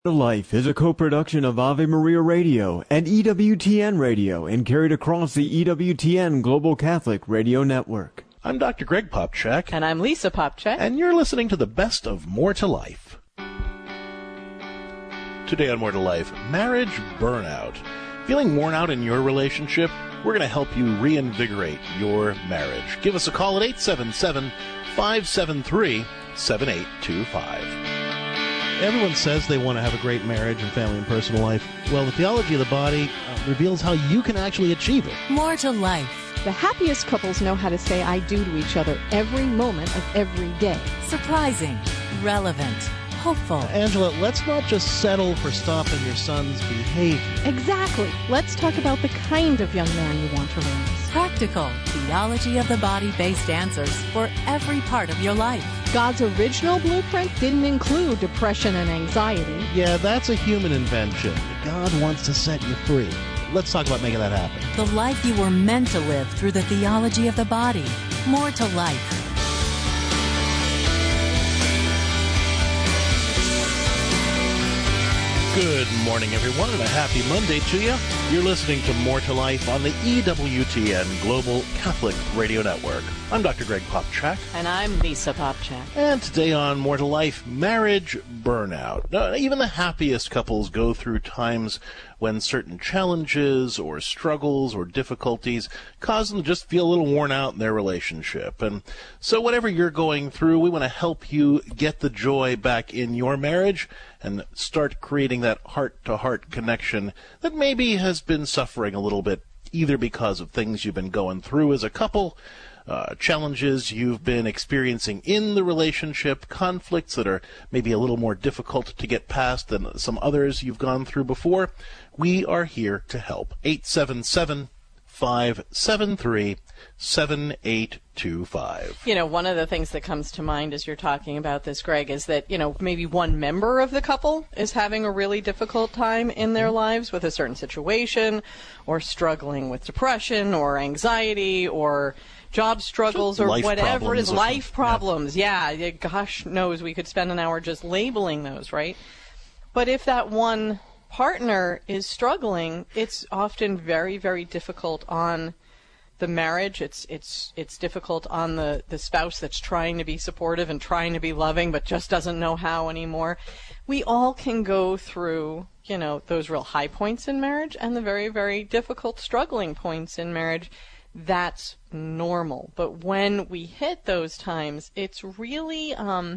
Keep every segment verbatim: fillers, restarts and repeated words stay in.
Life is a co-production of Ave Maria Radio and E W T N Radio and carried across the E W T N Global Catholic Radio Network. I'm Doctor Greg Popchak. And I'm Lisa Popchak. And you're listening to the best of More to Life. Today on More to Life, marriage burnout. Feeling worn out in your relationship? We're going to help you reinvigorate your marriage. Give us a call at eight seven seven, five seven three, seven eight two five. Everyone says they want to have a great marriage and family and personal life. Well, the theology of the body uh, reveals how you can actually achieve it. More to Life. The happiest couples know how to say I do to each other every moment of every day. Surprising, relevant, hopeful. Uh, Angela, let's not just settle for stopping your son's behavior. Exactly. Let's talk about the kind of young man you want to raise. Practical, theology of the body-based answers for every part of your life. God's original blueprint didn't include depression and anxiety. Yeah, that's a human invention. God wants to set you free. Let's talk about making that happen. The life you were meant to live through the theology of the body. More to Life. Good morning, everyone, and a happy Monday to you. You're listening to More to Life on the E W T N Global Catholic Radio Network. I'm Doctor Greg Popchak. And I'm Lisa Popchak. And today on More to Life, marriage burnout. Now, even the happiest couples go through times when certain challenges or struggles or difficulties cause them to just feel a little worn out in their relationship. And so whatever you're going through, we want to help you get the joy back in your marriage and start creating that heart-to-heart connection that maybe has been suffering a little bit, either because of things you've been going through as a couple, uh, challenges you've been experiencing in the relationship, conflicts that are maybe a little more difficult to get past than some others you've gone through before. We are here to help. eight seven seven, five seven three, seven eight two five. You know, one of the things that comes to mind as you're talking about this, Greg, is that, you know, maybe one member of the couple is having a really difficult time in their lives with a certain situation, or struggling with depression or anxiety or job struggles or life whatever it is, life some, problems. Yeah. yeah, gosh knows we could spend an hour just labeling those, right? But if that one partner is struggling, it's often very, very difficult on the marriage. It's it's it's difficult on the, the spouse that's trying to be supportive and trying to be loving but just doesn't know how anymore. We all can go through, you know, those real high points in marriage and the very, very difficult struggling points in marriage. That's normal. But when we hit those times, it's really um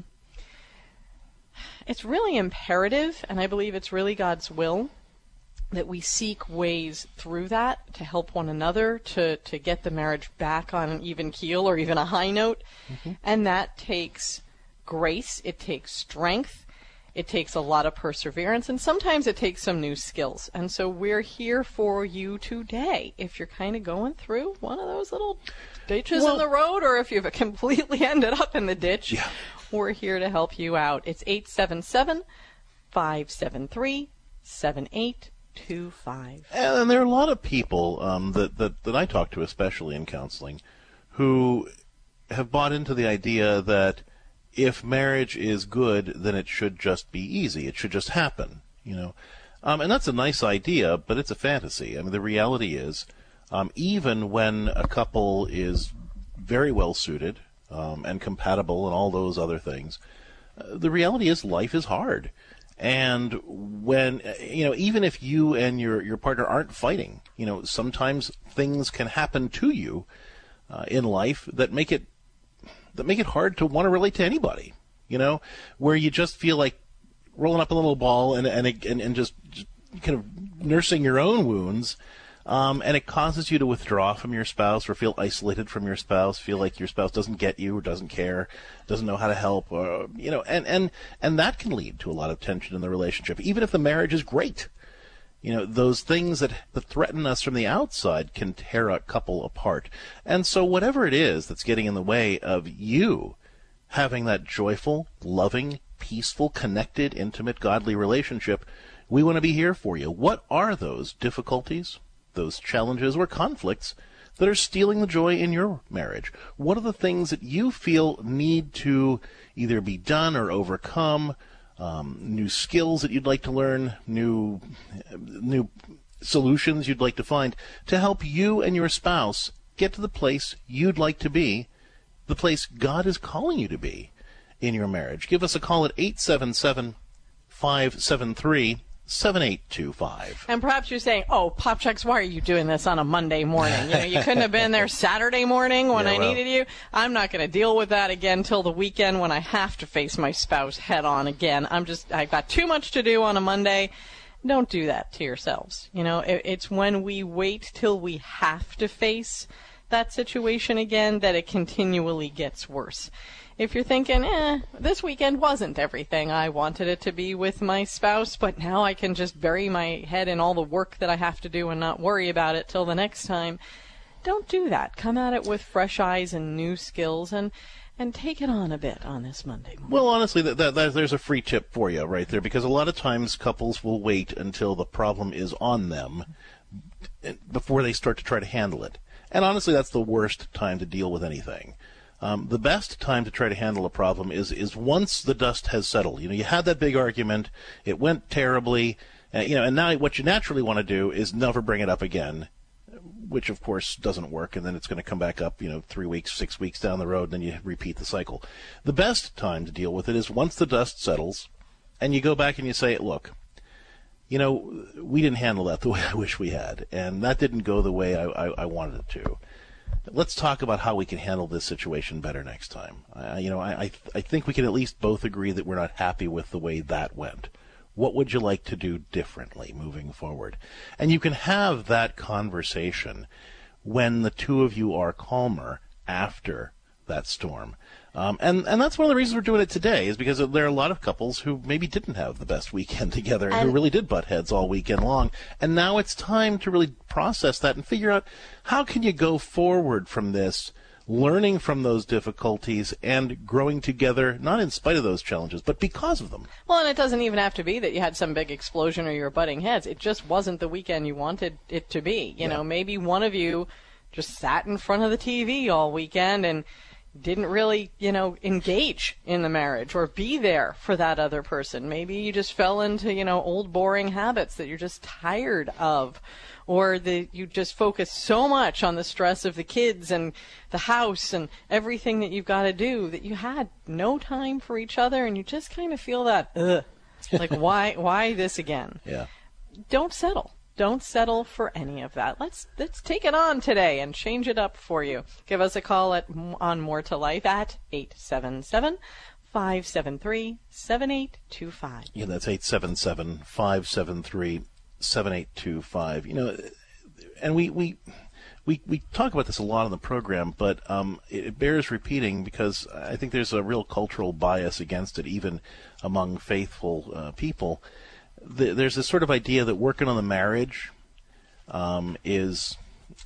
it's really imperative, and I believe it's really God's will, that we seek ways through that to help one another, to, to get the marriage back on an even keel or even a high note. Mm-hmm. And that takes grace, it takes strength, it takes a lot of perseverance, and sometimes it takes some new skills. And so we're here for you today. If you're kind of going through one of those little ditches well, in the road, or if you've completely ended up in the ditch, yeah. We're here to help you out. It's eight seven seven, five seven three, seven eight two five. And there are a lot of people um, that, that, that I talk to, especially in counseling, who have bought into the idea that if marriage is good, then it should just be easy. It should just happen, you know. Um, and that's a nice idea, but it's a fantasy. I mean, the reality is, um, even when a couple is very well suited um, and compatible and all those other things, uh, the reality is life is hard. And when, you know, even if you and your, your partner aren't fighting, you know, sometimes things can happen to you uh, in life that make it that make it hard to want to relate to anybody, you know, where you just feel like rolling up a little ball and and and, and just, just kind of nursing your own wounds, um, and it causes you to withdraw from your spouse or feel isolated from your spouse, feel like your spouse doesn't get you or doesn't care, doesn't know how to help, or, you know, and, and, and that can lead to a lot of tension in the relationship, even if the marriage is great. You know, those things that, that threaten us from the outside can tear a couple apart. And so whatever it is that's getting in the way of you having that joyful, loving, peaceful, connected, intimate, godly relationship, we want to be here for you. What are those difficulties, those challenges or conflicts that are stealing the joy in your marriage? What are the things that you feel need to either be done or overcome um, new skills that you'd like to learn, new, new solutions you'd like to find to help you and your spouse get to the place you'd like to be, the place God is calling you to be in your marriage. Give us a call at eight seven seven, five seven three, seven eight two five. And perhaps you're saying, oh, Popchucks, why are you doing this on a Monday morning? You know, you couldn't have been there Saturday morning when Yeah, I well. needed you. I'm not going to deal with that again till the weekend when I have to face my spouse head on again. I'm just, I've got too much to do on a Monday. Don't do that to yourselves. You know, it, it's when we wait till we have to face that situation again that it continually gets worse. If you're thinking, eh, this weekend wasn't everything I wanted it to be with my spouse, but now I can just bury my head in all the work that I have to do and not worry about it till the next time, don't do that. Come at it with fresh eyes and new skills and and take it on a bit on this Monday morning. Well, honestly, that, that, that, there's a free tip for you right there, because a lot of times couples will wait until the problem is on them before they start to try to handle it. And honestly, that's the worst time to deal with anything. Um, the best time to try to handle a problem is is once the dust has settled. You know, you had that big argument, it went terribly, uh, you know, and now what you naturally want to do is never bring it up again, which of course doesn't work, and then it's going to come back up, you know, three weeks, six weeks down the road, and then you repeat the cycle. The best time to deal with it is once the dust settles, and you go back and you say, look, you know, we didn't handle that the way I wish we had, and that didn't go the way I, I, I wanted it to. Let's talk about how we can handle this situation better next time. Uh, you know, I, I, I think we can at least both agree that we're not happy with the way that went. What would you like to do differently moving forward? And you can have that conversation when the two of you are calmer after that storm. Um, and, and that's one of the reasons we're doing it today, is because there are a lot of couples who maybe didn't have the best weekend together and who really did butt heads all weekend long. And now it's time to really process that and figure out how can you go forward from this, learning from those difficulties and growing together, not in spite of those challenges, but because of them. Well, and it doesn't even have to be that you had some big explosion or you were butting heads. It just wasn't the weekend you wanted it to be. You Yeah. know, maybe one of you just sat in front of the T V all weekend and didn't really, you know, engage in the marriage or be there for that other person. Maybe you just fell into, you know, old boring habits that you're just tired of, or that you just focus so much on the stress of the kids and the house and everything that you've got to do that you had no time for each other, and you just kind of feel that, ugh, like why, why this again? Yeah. Don't settle. Don't settle for any of that. Let's let's take it on today and change it up for you. Give us a call at on More to Life at eight seven seven, five seven three, seven eight two five. Yeah, that's eight seven seven, five seven three, seven eight two five. You know, and we, we, we, we talk about this a lot on the program, but um, it, it bears repeating because I think there's a real cultural bias against it, even among faithful uh, people. There's this sort of idea that working on the marriage um, is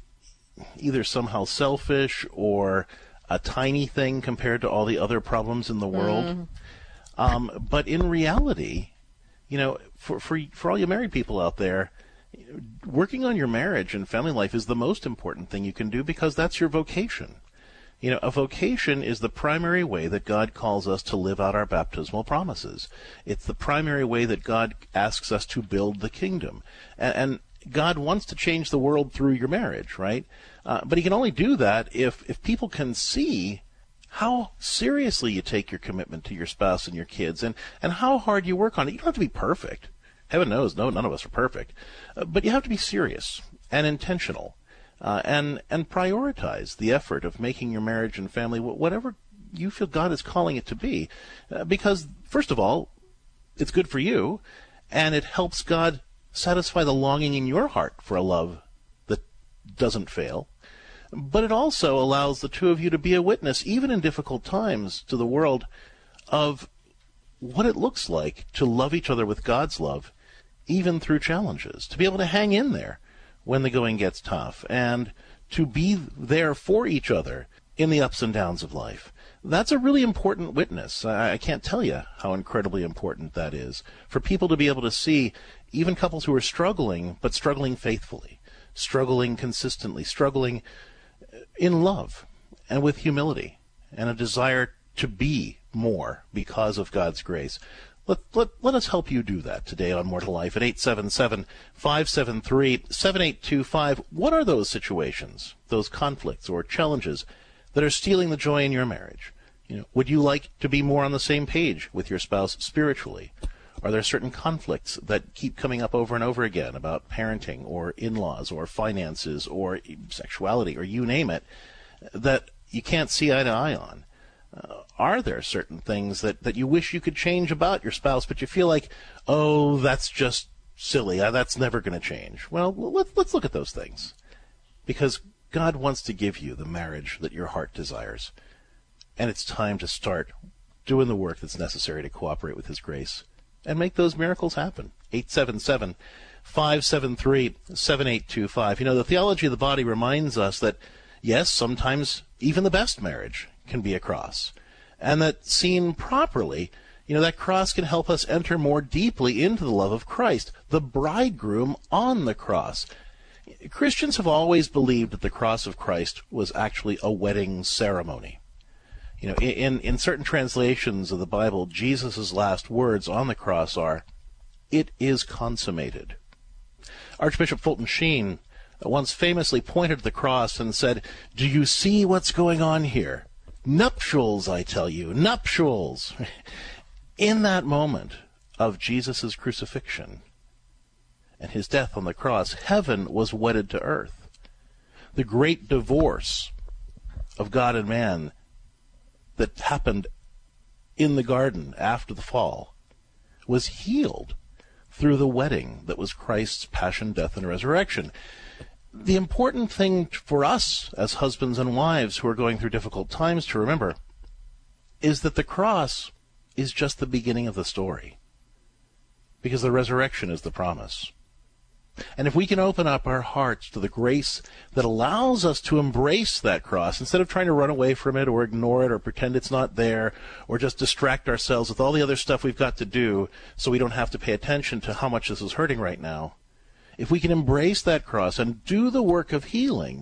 either somehow selfish or a tiny thing compared to all the other problems in the world. Mm. Um, but in reality, you know, for, for for all you married people out there, working on your marriage and family life is the most important thing you can do, because that's your vocation. You know, a vocation is the primary way that God calls us to live out our baptismal promises. It's the primary way that God asks us to build the kingdom. And, and God wants to change the world through your marriage, right? Uh, but he can only do that if, if people can see how seriously you take your commitment to your spouse and your kids, and, and how hard you work on it. You don't have to be perfect. Heaven knows, no, none of us are perfect. Uh, but you have to be serious and intentional. Uh, and and prioritize the effort of making your marriage and family whatever you feel God is calling it to be. Uh, because, first of all, it's good for you, and it helps God satisfy the longing in your heart for a love that doesn't fail. But it also allows the two of you to be a witness, even in difficult times, to the world of what it looks like to love each other with God's love, even through challenges, to be able to hang in there when the going gets tough, and to be there for each other in the ups and downs of life. That's a really important witness. I, I can't tell you how incredibly important that is for people to be able to see, even couples who are struggling, but struggling faithfully, struggling consistently, struggling in love and with humility and a desire to be more because of God's grace. Let, let, let us help you do that today on More to Life at eight seven seven, five seven three, seven eight two five. What are those situations, those conflicts or challenges that are stealing the joy in your marriage? You know, would you like to be more on the same page with your spouse spiritually? Are there certain conflicts that keep coming up over and over again about parenting or in-laws or finances or sexuality or you name it that you can't see eye to eye on? Uh, are there certain things that, that you wish you could change about your spouse, but you feel like, oh, that's just silly. Uh, that's never going to change. Well, let's, let's look at those things. Because God wants to give you the marriage that your heart desires. And it's time to start doing the work that's necessary to cooperate with His grace and make those miracles happen. eight seven seven, five seven three, seven eight two five. You know, the theology of the body reminds us that, yes, sometimes even the best marriage can be a cross. And that seen properly, you know, that cross can help us enter more deeply into the love of Christ, the bridegroom on the cross. Christians have always believed that the cross of Christ was actually a wedding ceremony. You know, in, in certain translations of the Bible, Jesus' last words on the cross are, "It is consummated." Archbishop Fulton Sheen once famously pointed to the cross and said, "Do you see what's going on here? Nuptials, I tell you, nuptials." In that moment of Jesus' crucifixion and His death on the cross, heaven was wedded to earth. The great divorce of God and man that happened in the garden after the fall was healed through the wedding that was Christ's passion, death, and resurrection. The important thing for us as husbands and wives who are going through difficult times to remember is that the cross is just the beginning of the story, because the resurrection is the promise. And if we can open up our hearts to the grace that allows us to embrace that cross, instead of trying to run away from it or ignore it or pretend it's not there or just distract ourselves with all the other stuff we've got to do so we don't have to pay attention to how much this is hurting right now, if we can embrace that cross and do the work of healing,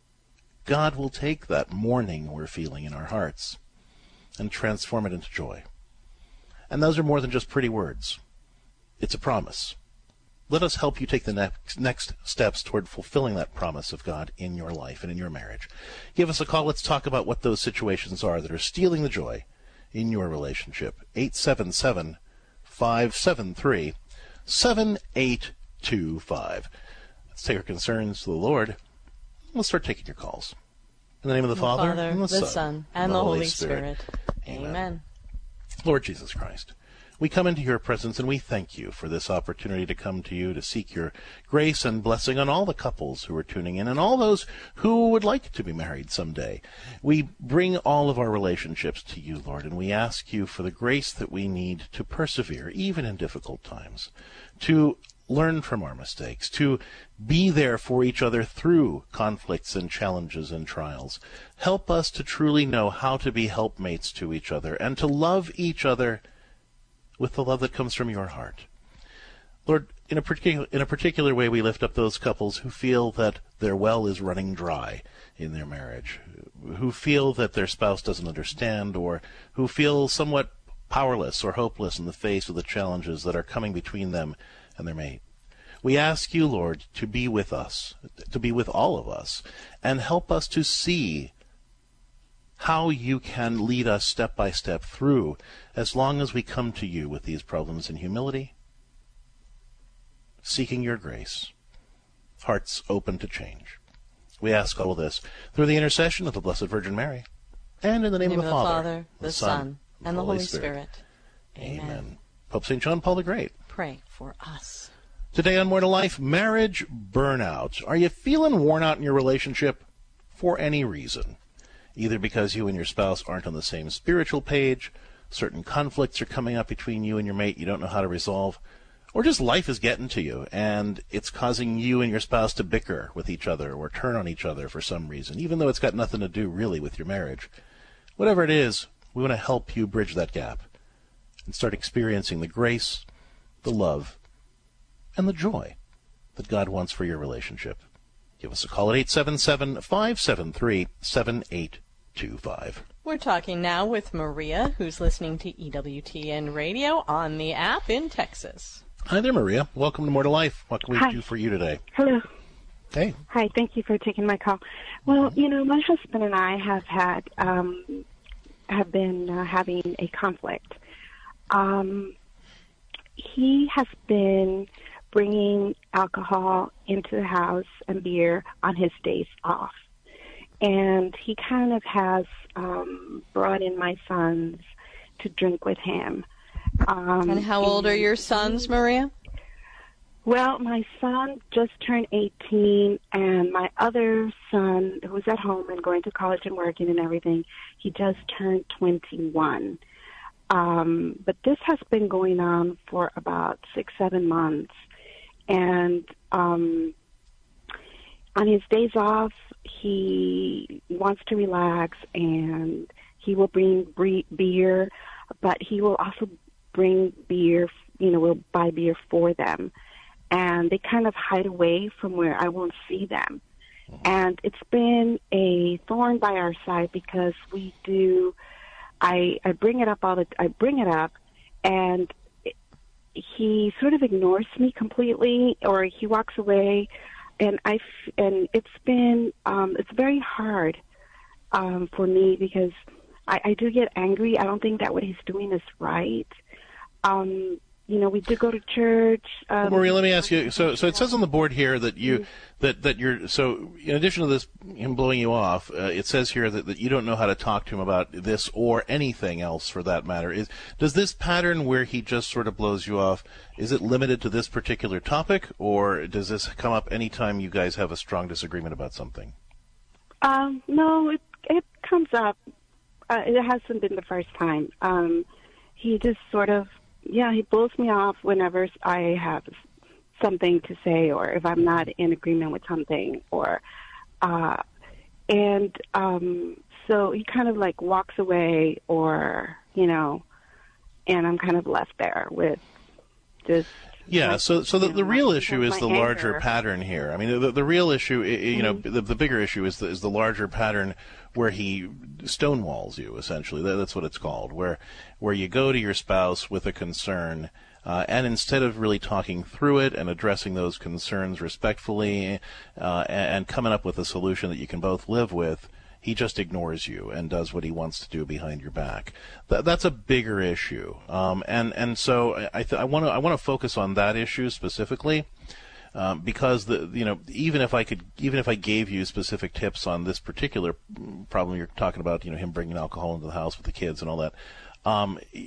God will take that mourning we're feeling in our hearts and transform it into joy. And those are more than just pretty words. It's a promise. Let us help you take the next, next steps toward fulfilling that promise of God in your life and in your marriage. Give us a call. Let's talk about what those situations are that are stealing the joy in your relationship. eight seven seven, five seven three, seven eight two five. Let's take our concerns to the Lord. Let's start taking your calls. In the name of the, the Father, Father, and the, the Son, Son, and the Holy Spirit. Spirit. Amen. Amen. Lord Jesus Christ, we come into your presence and we thank you for this opportunity to come to you to seek your grace and blessing on all the couples who are tuning in and all those who would like to be married someday. We bring all of our relationships to you, Lord, and we ask you for the grace that we need to persevere even in difficult times, to learn from our mistakes, to be there for each other through conflicts and challenges and trials. Help us to truly know how to be helpmates to each other and to love each other with the love that comes from your heart. Lord, in a particular in a particular way, we lift up those couples who feel that their well is running dry in their marriage, who feel that their spouse doesn't understand, or who feel somewhat powerless or hopeless in the face of the challenges that are coming between them and their mate. We ask you, Lord, to be with us, to be with all of us, and help us to see how you can lead us step by step through, as long as we come to you with these problems in humility, seeking your grace, hearts open to change. We ask all of this through the intercession of the Blessed Virgin Mary, and in the name, In the of the Father, Father, the Son, and the Holy Spirit. Amen. Amen. Pope Saint John Paul the Great. Pray for us. Today on More to Life, marriage burnout. Are you feeling worn out in your relationship for any reason? Either because you and your spouse aren't on the same spiritual page, certain conflicts are coming up between you and your mate you don't know how to resolve, or just life is getting to you and it's causing you and your spouse to bicker with each other or turn on each other for some reason, even though it's got nothing to do really with your marriage. Whatever it is, we want to help you bridge that gap and start experiencing the grace, the love, and the joy that God wants for your relationship. Give us a call at eight seven seven, five seven three, seven eight two five. We're talking now with Maria, who's listening to E W T N Radio on the app in Texas. Hi there, Maria. Welcome to More to Life. What can we Hi. do for you today? Hello. Hey. Hi, thank you for taking my call. Well, you know, my husband and I have had, um, have been uh, having a conflict. Um, he has been bringing alcohol into the house and beer on his days off. And he kind of has um, brought in my sons to drink with him. Um, And how old are your sons, Maria? Well, my son just turned eighteen, and my other son, who's at home and going to college and working and everything, he just turned twenty-one. Um, but this has been going on for about six, seven months. And um, on his days off, he wants to relax, and he will bring bre- beer, but he will also bring beer, you know, we'll buy beer for them. And they kind of hide away from where I won't see them. And it's been a thorn by our side because we do, I, I bring it up all the, I bring it up, and it, he sort of ignores me completely, or he walks away. And I, and it's been, um, it's very hard um, for me because I, I do get angry. I don't think that what he's doing is right. Um, you know, we do go to church. Um, Well, Maria, let me ask you. So, so it says on the board here that you that that you're. So, in addition to this, him blowing you off, uh, it says here that, that you don't know how to talk to him about this or anything else, for that matter. Is does this pattern where he just sort of blows you off? Is it limited to this particular topic, or does this come up anytime you guys have a strong disagreement about something? Um, no, it it comes up. Uh, it hasn't been the first time. Um, he just sort of. Yeah, he blows me off whenever I have something to say, or if I'm not in agreement with something, or uh, and um, so he kind of like walks away, or you know, and I'm kind of left there with just. Yeah, my, so so the, the know, real my, issue is my the anger. larger pattern here. I mean, the, the real issue, you know, Mm-hmm. the, the bigger issue is the, is the larger pattern where he stonewalls you, essentially. That, that's what it's called, where where you go to your spouse with a concern, uh, and instead of really talking through it and addressing those concerns respectfully uh, and, and coming up with a solution that you can both live with, he just ignores you and does what he wants to do behind your back. Th- that's a bigger issue, um, and and so I th- I want to I want to focus on that issue specifically, um, because the you know even if I could even if I gave you specific tips on this particular problem you're talking about, you know, him bringing alcohol into the house with the kids and all that, um, y-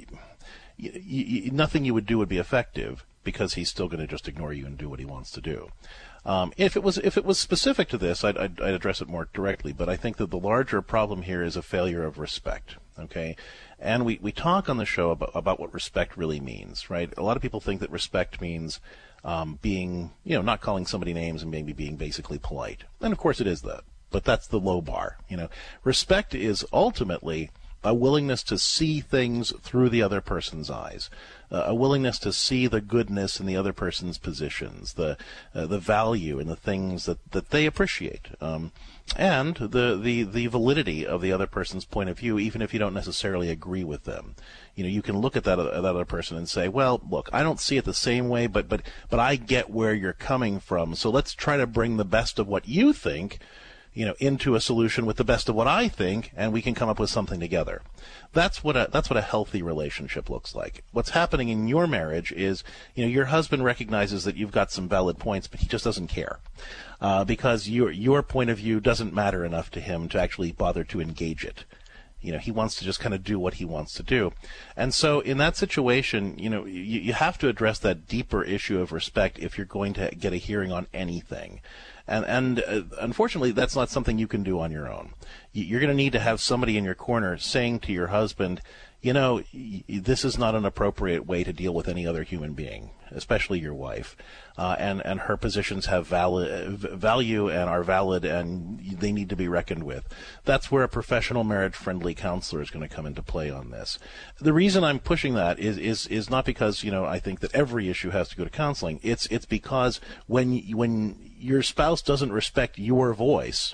y- nothing you would do would be effective because he's still going to just ignore you and do what he wants to do. Um, if it was if it was specific to this, I'd, I'd, I'd address it more directly. But I think that the larger problem here is a failure of respect. Okay, and we, we talk on the show about, about what respect really means, right? A lot of people think that respect means um, being, you know, not calling somebody names and maybe being basically polite. And of course it is that, but that's the low bar. You know, respect is ultimately a willingness to see things through the other person's eyes, uh, a willingness to see the goodness in the other person's positions, the uh, the value in the things that, that they appreciate, um, and the, the, the validity of the other person's point of view, even if you don't necessarily agree with them. You know, you can look at that, uh, that other person and say, well, look, I don't see it the same way, but, but, but I get where you're coming from, so let's try to bring the best of what you think, you know, into a solution with the best of what I think, and we can come up with something together. That's what a that's what a healthy relationship looks like. What's happening in your marriage is, you know, your husband recognizes that you've got some valid points, but he just doesn't care, uh, because your your point of view doesn't matter enough to him to actually bother to engage it. You know, he wants to just kind of do what he wants to do. And so in that situation, you know, you, you have to address that deeper issue of respect if you're going to get a hearing on anything. And, and uh, unfortunately, that's not something you can do on your own. You're going to need to have somebody in your corner saying to your husband, you know, this is not an appropriate way to deal with any other human being, especially your wife. Uh, and, and her positions have valid, value and are valid, and they need to be reckoned with. That's where a professional marriage-friendly counselor is going to come into play on this. The reason I'm pushing that is, is, is not because, you know, I think that every issue has to go to counseling. It's, it's because when, when your spouse doesn't respect your voice,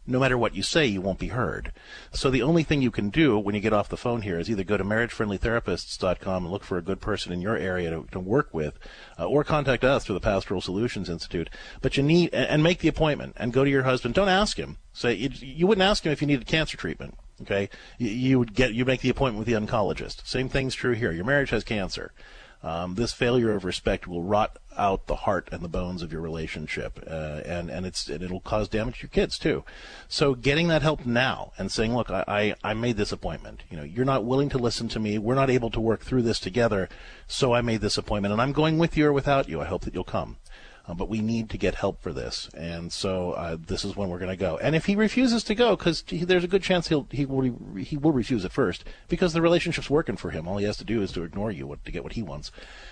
no matter what you say, you won't be heard. So the only thing you can do when you get off the phone here is either go to marriage friendly therapists dot com and look for a good person in your area to, to work with, uh, or contact us through the Pastoral Solutions Institute. But you need, and make the appointment, and go to your husband. Don't ask him. Say, you, you wouldn't ask him if you needed cancer treatment. Okay? You, you would get, you make the appointment with the oncologist. Same thing's true here. Your marriage has cancer. Um, this failure of respect will rot out the heart and the bones of your relationship, uh, and and it's and it'll cause damage to your kids too. So getting that help now and saying, look, I, I I made this appointment. You know, you're not willing to listen to me. We're not able to work through this together, so I made this appointment, and I'm going with you or without you. I hope that you'll come. Uh, but we need to get help for this, and so uh, this is when we're going to go. And if he refuses to go, because there's a good chance he'll he will re- he will refuse at first, because the relationship's working for him. All he has to do is to ignore you what, to get what he wants.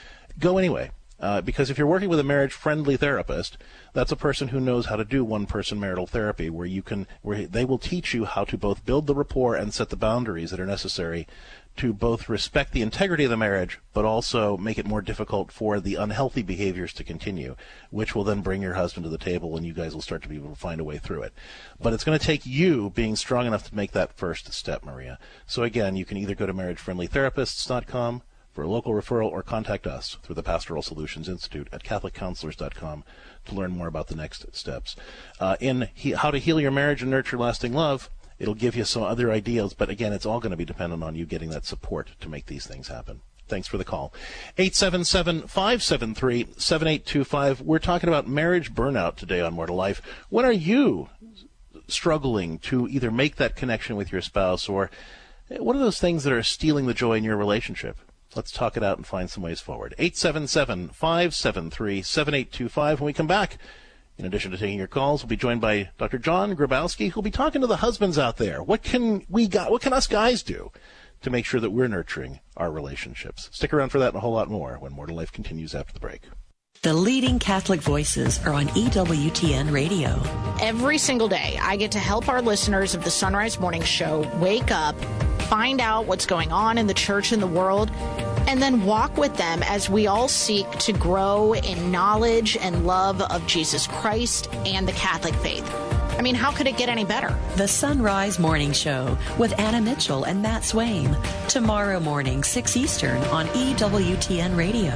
Go anyway, uh, because if you're working with a marriage-friendly therapist, that's a person who knows how to do one-person marital therapy, where you can where they will teach you how to both build the rapport and set the boundaries that are necessary to both respect the integrity of the marriage, but also make it more difficult for the unhealthy behaviors to continue, which will then bring your husband to the table, and you guys will start to be able to find a way through it. But it's going to take you being strong enough to make that first step, Maria. So again, you can either go to marriage friendly therapists dot com for a local referral, or contact us through the Pastoral Solutions Institute at catholic counselors dot com to learn more about the next steps. Uh, in he, How to Heal Your Marriage and Nurture Lasting Love, it'll give you some other ideas, but again, it's all going to be dependent on you getting that support to make these things happen. Thanks for the call. eight seven seven, five seven three, seven eight two five. We're talking about marriage burnout today on More to Life. When are you struggling to either make that connection with your spouse, or what are those things that are stealing the joy in your relationship? Let's talk it out and find some ways forward. eight seven seven, five seven three, seven eight two five. When we come back, in addition to taking your calls, we'll be joined by Doctor John Grabowski, who'll be talking to the husbands out there. What can we got? What can us guys do to make sure that we're nurturing our relationships? Stick around for that and a whole lot more when More to Life continues after the break. The leading Catholic voices are on E W T N Radio. Every single day, I get to help our listeners of the Sunrise Morning Show wake up, find out what's going on in the church and the world, and then walk with them as we all seek to grow in knowledge and love of Jesus Christ and the Catholic faith. I mean, how could it get any better? The Sunrise Morning Show with Anna Mitchell and Matt Swaim. Tomorrow morning, six Eastern on E W T N Radio.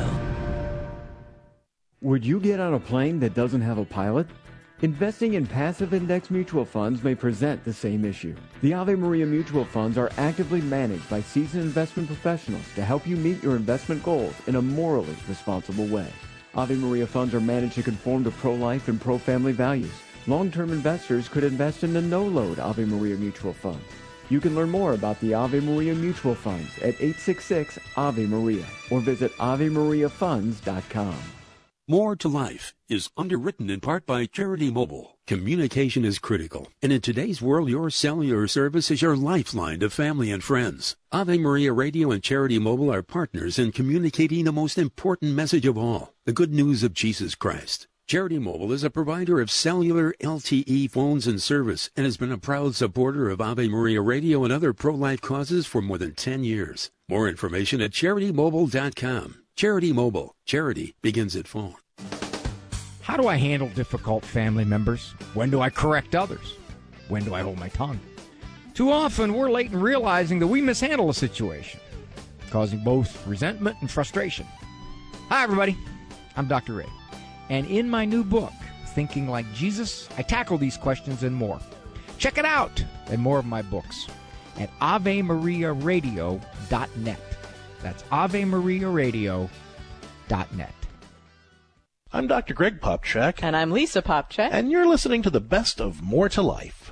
Would you get on a plane that doesn't have a pilot? Investing in passive index mutual funds may present the same issue. The Ave Maria mutual funds are actively managed by seasoned investment professionals to help you meet your investment goals in a morally responsible way. Ave Maria funds are managed to conform to pro-life and pro-family values. Long-term investors could invest in the no-load Ave Maria mutual funds. You can learn more about the Ave Maria mutual funds at eight six six, A V E Maria or visit ave maria funds dot com. More to Life is underwritten in part by Charity Mobile. Communication is critical, and in today's world, your cellular service is your lifeline to family and friends. Ave Maria Radio and Charity Mobile are partners in communicating the most important message of all, the good news of Jesus Christ. Charity Mobile is a provider of cellular L T E phones and service and has been a proud supporter of Ave Maria Radio and other pro-life causes for more than ten years. More information at charity mobile dot com. Charity Mobile. Charity begins at phone. How do I handle difficult family members? When do I correct others? When do I hold my tongue? Too often, we're late in realizing that we mishandle a situation, causing both resentment and frustration. Hi, everybody. I'm Doctor Ray. And in my new book, Thinking Like Jesus, I tackle these questions and more. Check it out and more of my books at ave maria radio dot net. That's ave maria radio dot net. I'm Doctor Greg Popchak. And I'm Lisa Popchak. And you're listening to the best of More to Life.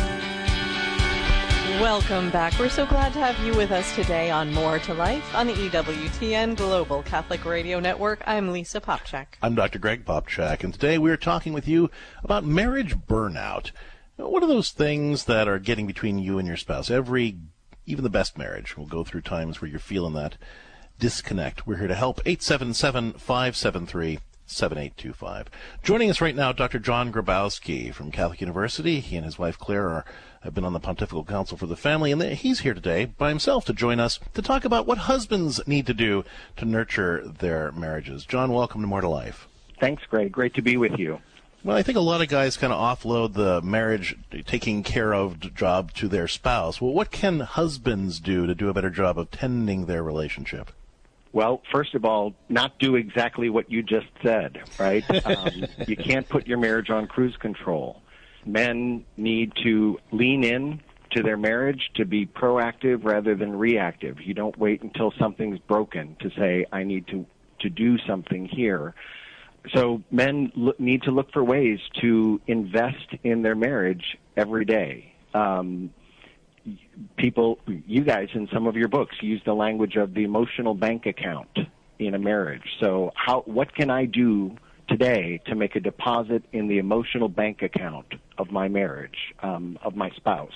Welcome back. We're so glad to have you with us today on More to Life on the E W T N Global Catholic Radio Network. I'm Lisa Popchak. I'm Doctor Greg Popchak, and today we're talking with you about marriage burnout. What are those things that are getting between you and your spouse? Every, even the best marriage will go through times where you're feeling that disconnect. We're here to help. eight seven seven, five seven three, seven eight two five. Joining us right now, Doctor John Grabowski from Catholic University. He and his wife Claire are, have been on the Pontifical Council for the Family, and he's here today by himself to join us to talk about what husbands need to do to nurture their marriages. John, welcome to More to Life. Thanks, Greg. Great to be with you. Well, I think a lot of guys kind of offload the marriage taking care of job to their spouse. Well, what can husbands do to do a better job of tending their relationship? Well, first of all, not do exactly what you just said, right? um, you can't put your marriage on cruise control. Men need to lean in to their marriage to be proactive rather than reactive. You don't wait until something's broken to say, I need to, to do something here. So men lo- need to look for ways to invest in their marriage every day. Um, people, you guys in some of your books use the language of the emotional bank account in a marriage. So how, what can I do today to make a deposit in the emotional bank account of my marriage, um, of my spouse?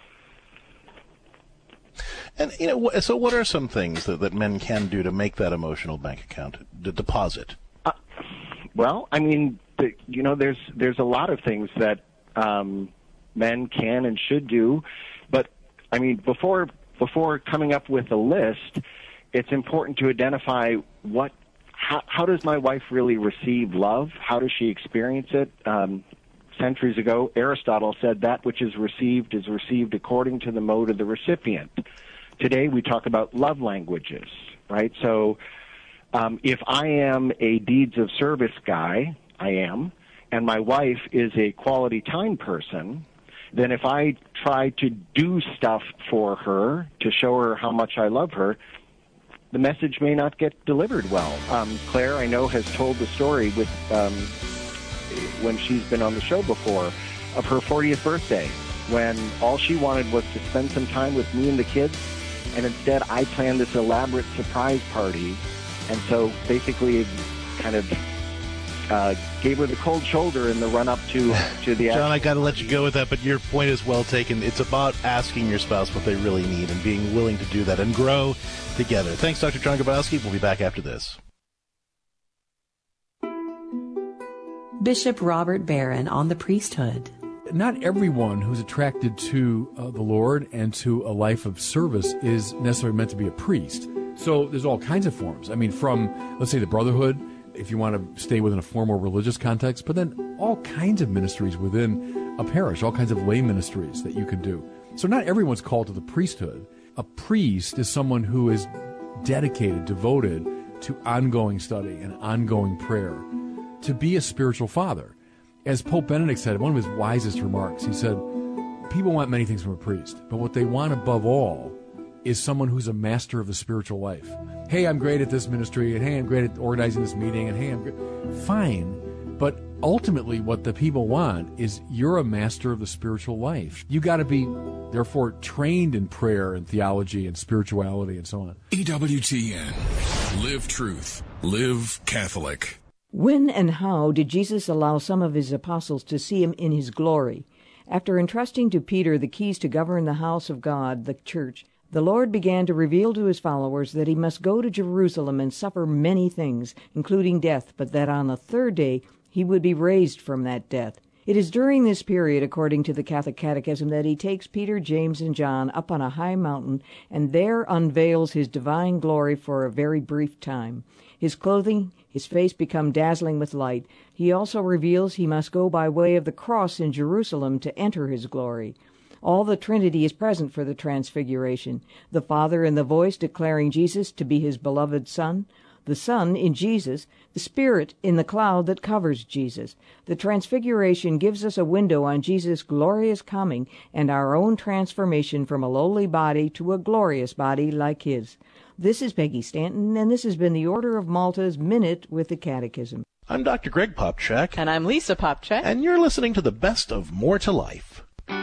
And, you know, so what are some things that, that men can do to make that emotional bank account, the deposit? Uh, well, I mean, the, you know, there's there's a lot of things that um, men can and should do, but I mean, before before coming up with a list, it's important to identify what how, how does my wife really receive love? How does she experience it? Um, centuries ago, Aristotle said that which is received is received according to the mode of the recipient. Today, we talk about love languages, right? So um, if I am a deeds of service guy, I am, and my wife is a quality time person, then if I try to do stuff for her to show her how much I love her, the message may not get delivered well. Um, Claire, I know, has told the story with um, when she's been on the show before of her fortieth birthday, when all she wanted was to spend some time with me and the kids, and instead I planned this elaborate surprise party, and so basically kind of uh, gave her the cold shoulder in the run-up to, to the... John, I got to let you go with that, but your point is well taken. It's about asking your spouse what they really need and being willing to do that and grow together. Thanks, Doctor John Grabowski. We'll be back after this. Bishop Robert Barron on the priesthood. Not everyone who's attracted to uh, the Lord and to a life of service is necessarily meant to be a priest. So there's all kinds of forms. I mean, from, let's say, the brotherhood, if you want to stay within a formal religious context, but then all kinds of ministries within a parish, all kinds of lay ministries that you can do. So not everyone's called to the priesthood. A priest is someone who is dedicated, devoted to ongoing study and ongoing prayer, to be a spiritual father. As Pope Benedict said, one of his wisest remarks, he said, people want many things from a priest, but what they want above all is someone who's a master of the spiritual life. Hey, I'm great at this ministry, and hey, I'm great at organizing this meeting, and hey, I'm great. Fine, but ultimately what the people want is you're a master of the spiritual life. You got to be, therefore, trained in prayer and theology and spirituality and so on. E W T N. Live truth. Live Catholic. When and how did Jesus allow some of his apostles to see him in his glory? After entrusting to Peter the keys to govern the house of God, the church, the Lord began to reveal to his followers that he must go to Jerusalem and suffer many things, including death, but that on the third day he would be raised from that death. It is during this period, according to the Catholic Catechism, that he takes Peter, James, and John up on a high mountain and there unveils his divine glory for a very brief time. His clothing, his face become dazzling with light. He also reveals he must go by way of the cross in Jerusalem to enter his glory. All the Trinity is present for the Transfiguration, the Father in the voice declaring Jesus to be his beloved Son, the Son in Jesus, the Spirit in the cloud that covers Jesus. The Transfiguration gives us a window on Jesus' glorious coming and our own transformation from a lowly body to a glorious body like his. This is Peggy Stanton, and this has been the Order of Malta's Minute with the Catechism. I'm Doctor Greg Popchak. And I'm Lisa Popchak. And you're listening to the best of More to Life.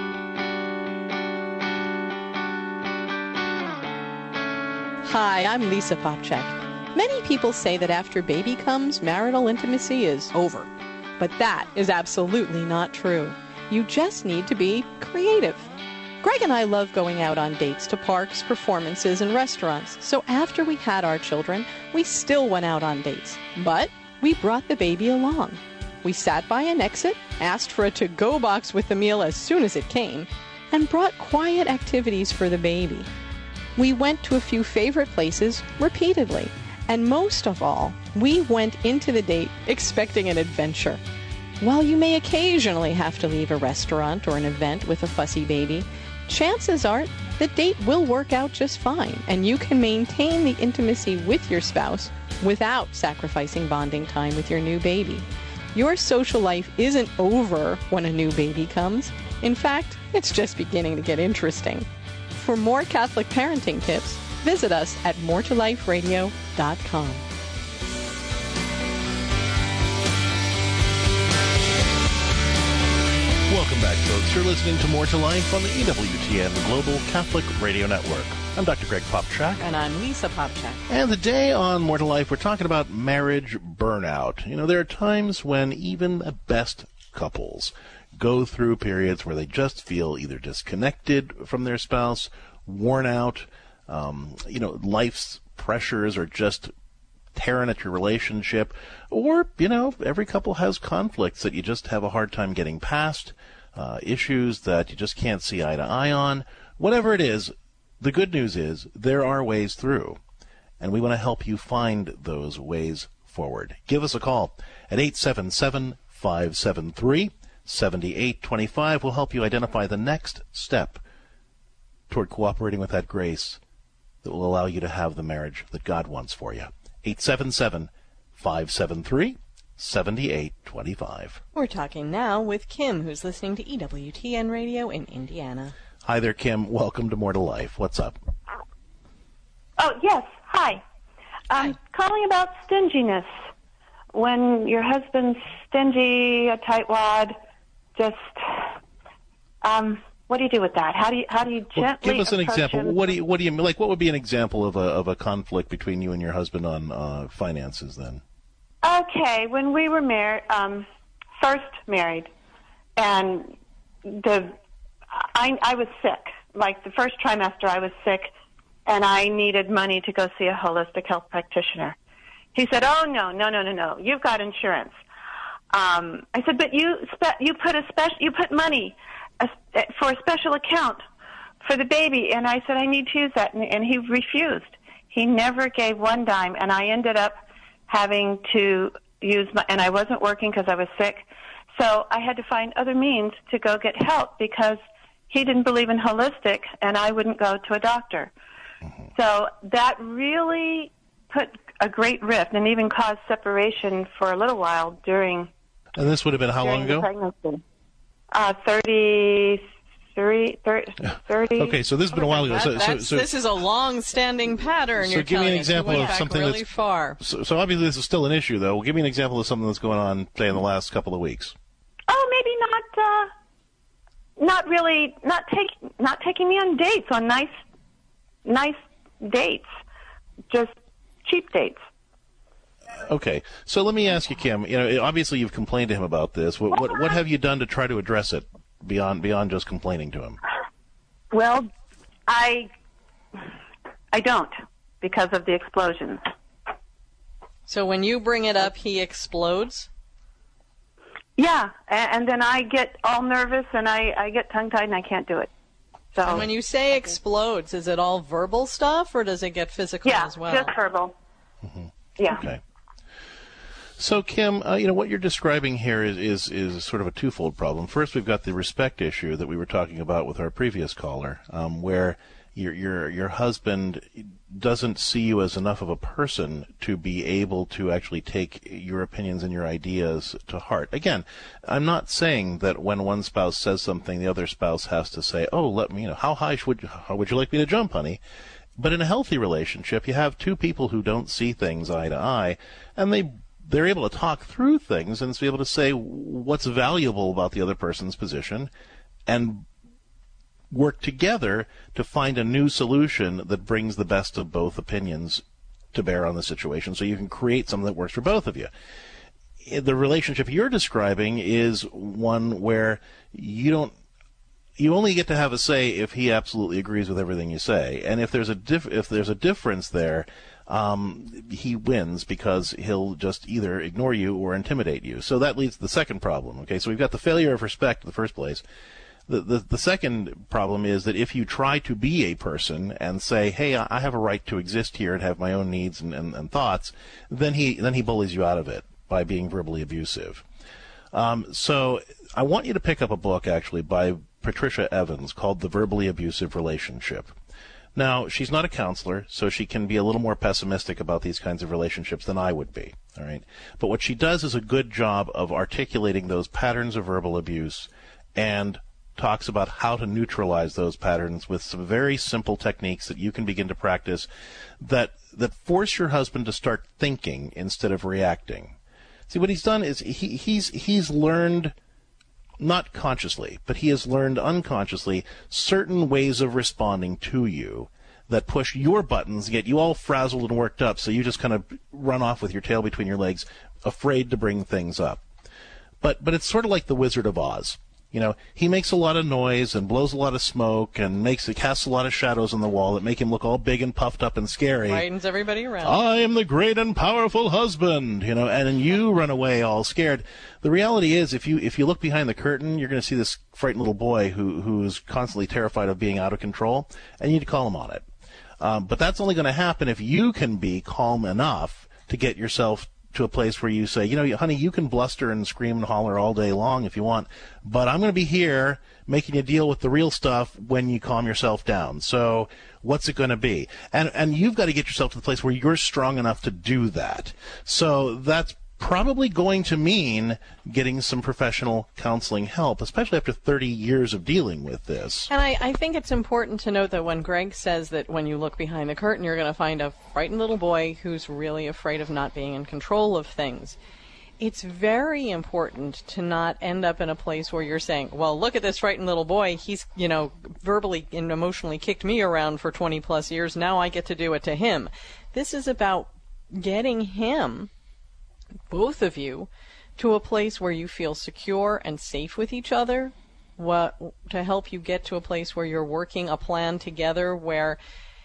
Hi, I'm Lisa Popchak. Many people say that after baby comes, marital intimacy is over. But that is absolutely not true. You just need to be creative. Greg and I love going out on dates to parks, performances, and restaurants. So after we had our children, we still went out on dates. But we brought the baby along. We sat by an exit, asked for a to-go box with the meal as soon as it came, and brought quiet activities for the baby. We went to a few favorite places repeatedly. And most of all, we went into the date expecting an adventure. While you may occasionally have to leave a restaurant or an event with a fussy baby, chances are the date will work out just fine, and you can maintain the intimacy with your spouse without sacrificing bonding time with your new baby. Your social life isn't over when a new baby comes. In fact, it's just beginning to get interesting. For more Catholic parenting tips, visit us at more to life radio dot com. Welcome back, folks. You're listening to More to Life on the E W T N Global Catholic Radio Network. I'm Doctor Greg Popchak. And I'm Lisa Popchak. And today on More to Life, we're talking about marriage burnout. You know, there are times when even the best couples go through periods where they just feel either disconnected from their spouse, worn out, um, you know, life's pressures are just tearing at your relationship, or, you know, every couple has conflicts that you just have a hard time getting past, uh, issues that you just can't see eye to eye on. Whatever it is, the good news is there are ways through, and we want to help you find those ways forward. Give us a call at eight seven seven, five seven three, seven eight two five. We'll help you identify the next step toward cooperating with that grace that will allow you to have the marriage that God wants for you. eight seven seven, five seven three, seven eight two five. We're talking now with Kim, who's listening to E W T N Radio in Indiana. Hi there, Kim. Welcome to More to Life. What's up? Oh, yes. Hi. I'm calling about stinginess. When your husband's stingy, a tightwad, just, um, what do you do with that? How do you, how do you gently Well, give us an approach example. him? What do you, what do you, like, what would be an example of a, of a conflict between you and your husband on uh, finances then? Okay, when we were married, um, first married, and the I, I was sick. Like the first trimester, I was sick, and I needed money to go see a holistic health practitioner. He said, "Oh no, no, no, no, no! You've got insurance." Um, I said, "But you spe- you put a special you put money a, for a special account for the baby," and I said, "I need to use that," and, and he refused. He never gave one dime, and I ended up having to use my, and I wasn't working because I was sick, so I had to find other means to go get help because he didn't believe in holistic, and I wouldn't go to a doctor. Mm-hmm. So that really put a great rift and even caused separation for a little while during. And this would have been how long ago? Pregnancy. Uh, thirty-three, thirty, thirty. Okay, so this has been a while ago. That, So, so, so, this is a long-standing pattern. so You're give me telling an us. You example went of back something really that's far. So, so obviously this is still an issue, though. Give me an example of something that's going on, say, in the last couple of weeks. Oh, maybe not. Uh, not really. Not take. Not taking me on dates on nice, nice dates. Just cheap dates. Okay, so let me ask you, Kim. You know, obviously you've complained to him about this. What what, what have you done to try to address it beyond beyond just complaining to him? Well, I I don't because of the explosions. So when you bring it up, he explodes? Yeah, and, and then I get all nervous and I, I get tongue-tied and I can't do it. So And when you say explodes, is it all verbal stuff or does it get physical yeah, as well? just verbal. Mm-hmm. Yeah. Okay. So, Kim, uh, you know, what you're describing here is, is, is sort of a twofold problem. First, we've got the respect issue that we were talking about with our previous caller, um, where your, your, your husband doesn't see you as enough of a person to be able to actually take your opinions and your ideas to heart. Again, I'm not saying that when one spouse says something, the other spouse has to say, "Oh, let me, you know, how high would you, how would you like me to jump, honey?" But in a healthy relationship, you have two people who don't see things eye to eye, and they they're able to talk through things and to be able to say what's valuable about the other person's position and work together to find a new solution that brings the best of both opinions to bear on the situation so you can create something that works for both of you. The relationship you're describing is one where you don't you only get to have a say if he absolutely agrees with everything you say. And if there's a dif- if there's a difference there, um, he wins because he'll just either ignore you or intimidate you. So that leads to the second problem. Okay, so we've got the failure of respect in the first place. The, the the second problem is that if you try to be a person and say, "Hey, I have a right to exist here and have my own needs and, and, and thoughts," then he then he bullies you out of it by being verbally abusive. Um, so I want you to pick up a book, actually, by Patricia Evans called The Verbally Abusive Relationship. Now, she's not a counselor, so she can be a little more pessimistic about these kinds of relationships than I would be, all right? But what she does is a good job of articulating those patterns of verbal abuse and talks about how to neutralize those patterns with some very simple techniques that you can begin to practice that that force your husband to start thinking instead of reacting. See, what he's done is he, he's he's learned, not consciously, but he has learned unconsciously certain ways of responding to you that push your buttons, get you all frazzled and worked up, so you just kind of run off with your tail between your legs, afraid to bring things up. But but it's sort of like the Wizard of Oz. You know, he makes a lot of noise and blows a lot of smoke and makes it casts a lot of shadows on the wall that make him look all big and puffed up and scary. Frightens everybody around. I am the great and powerful husband, you know, and then you run away all scared. The reality is, if you if you look behind the curtain, you're going to see this frightened little boy who who is constantly terrified of being out of control, and you need to call him on it. Um, but that's only going to happen if you can be calm enough to get yourself to a place where you say, you know, honey, you can bluster and scream and holler all day long if you want, but I'm going to be here making you deal with the real stuff when you calm yourself down. So what's it going to be? And and you've got to get yourself to the place where you're strong enough to do that. So that's probably going to mean getting some professional counseling help, especially after thirty years of dealing with this. And I, I think it's important to note that when Greg says that when you look behind the curtain, you're going to find a frightened little boy who's really afraid of not being in control of things, it's very important to not end up in a place where you're saying, well, look at this frightened little boy. He's, you know, verbally and emotionally kicked me around for twenty plus years. Now I get to do it to him. This is about getting him, both of you, to a place where you feel secure and safe with each other, what, to help you get to a place where you're working a plan together where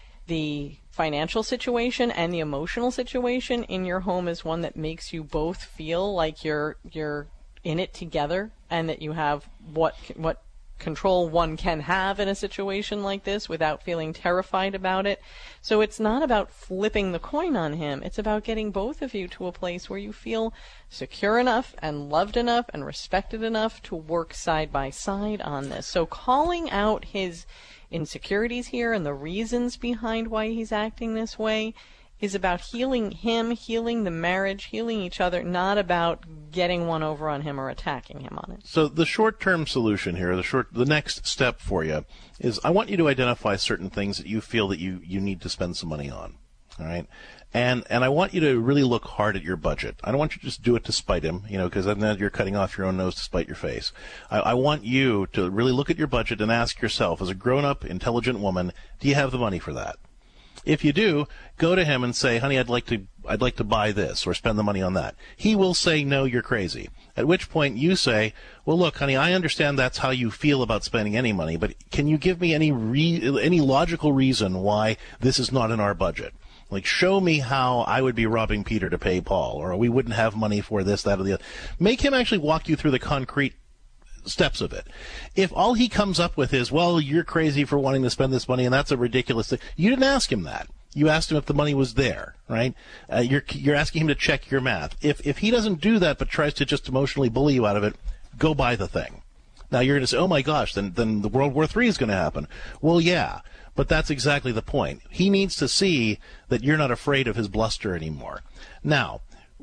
the financial situation and the emotional situation in your home is one that makes you both feel like you're you're in it together, and that you have what what control one can have in a situation like this without feeling terrified about it. So it's not about flipping the coin on him. It's about getting both of you to a place where you feel secure enough and loved enough and respected enough to work side by side on this. So calling out his insecurities here and the reasons behind why he's acting this way is about healing him, healing the marriage, healing each other, not about getting one over on him or attacking him on it. So the short-term solution here, the short, the next step for you is I want you to identify certain things that you feel that you, you need to spend some money on, all right? And and I want you to really look hard at your budget. I don't want you to just do it to spite him, you know, because then you're cutting off your own nose to spite your face. I, I want you to really look at your budget and ask yourself, as a grown-up, intelligent woman, do you have the money for that? If you do, go to him and say, honey, I'd like to I'd like to buy this or spend the money on that. He will say, no, you're crazy. At which point you say, well, look, honey, I understand that's how you feel about spending any money, but can you give me any re- any logical reason why this is not in our budget? Like, show me how I would be robbing Peter to pay Paul, or we wouldn't have money for this, that, or the other. Make him actually walk you through the concrete steps of it. If all he comes up with is, well, you're crazy for wanting to spend this money, and that's a ridiculous thing, you didn't ask him that. You asked him if the money was there, right? Uh, you're you're asking him to check your math. If if he doesn't do that but tries to just emotionally bully you out of it, go buy the thing. Now you're going to say, oh my gosh, then then the World War Three is going to happen. Well, yeah, but that's exactly the point. He needs to see that you're not afraid of his bluster anymore. Now,